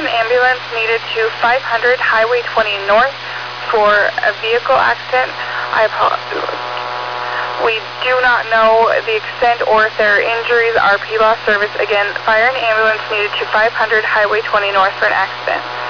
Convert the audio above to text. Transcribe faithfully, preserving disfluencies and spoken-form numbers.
an ambulance needed to five hundred Highway twenty North for a vehicle accident. I apologize. We do not know the extent or if there are injuries. R P lost service. Again, fire and ambulance needed to five hundred Highway twenty North for an accident.